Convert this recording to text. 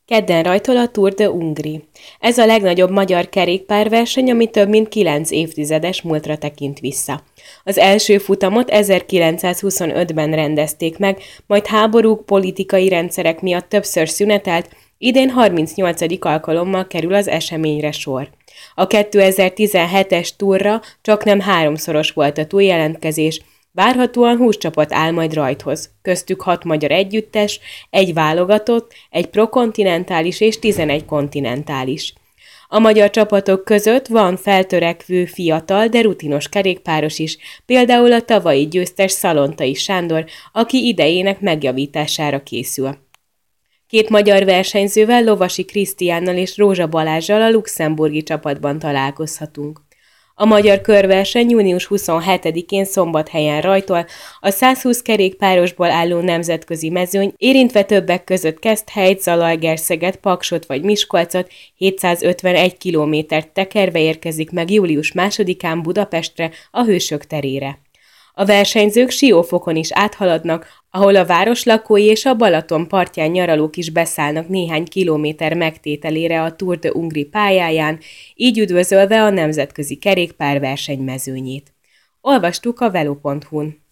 Kedden rajtol a Tour de Hongrie. Ez a legnagyobb magyar kerékpárverseny, ami több mint 9 évtizedes múltra tekint vissza. Az első futamot 1925-ben rendezték meg, majd háborúk, politikai rendszerek miatt többször szünetelt, idén 38. alkalommal kerül az eseményre sor. A 2017-es túrra csaknem 3-szoros volt a túljelentkezés, várhatóan 20 csapat áll majd rajthoz, köztük 6 magyar együttes, egy válogatott, egy prokontinentális és 11 kontinentális. A magyar csapatok között van feltörekvő fiatal, de rutinos kerékpáros is, például a tavalyi győztes Szalontai Sándor, aki idejének megjavítására készül. 2 magyar versenyzővel, Lovasi Krisztiánnal és Rózsa Balázssal a luxemburgi csapatban találkozhatunk. A magyar körverseny június 27-én Szombathelyen rajtol, a 120 kerékpárosból álló nemzetközi mezőny, érintve többek között Keszthelyt, Zalaegerszeget, Paksot vagy Miskolcot 751 kilométert tekerve érkezik meg július 2-án Budapestre, a Hősök terére. A versenyzők Siófokon is áthaladnak, ahol a városlakói és a Balaton partján nyaralók is beszállnak néhány kilométer megtételére a Tour de Hongrie pályáján, így üdvözölve a nemzetközi kerékpárverseny mezőnyét. Olvastuk a velo.hu-n.